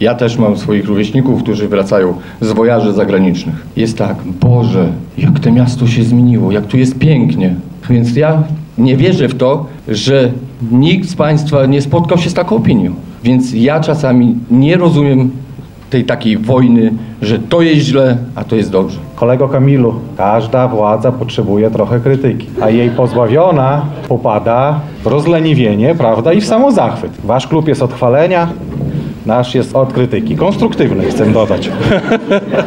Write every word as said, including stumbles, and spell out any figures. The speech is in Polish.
Ja też mam swoich rówieśników, którzy wracają z wojaży zagranicznych. Jest tak, Boże, jak to miasto się zmieniło, jak tu jest pięknie. Więc ja nie wierzę w to, że nikt z Państwa nie spotkał się z taką opinią. Więc ja czasami nie rozumiem tej takiej wojny, że to jest źle, a to jest dobrze. Kolego Kamilu, każda władza potrzebuje trochę krytyki, a jej pozbawiona popada w rozleniwienie, prawda, i w samozachwyt. Wasz klub jest od chwalenia, nasz jest od krytyki. Konstruktywnej, chcę dodać.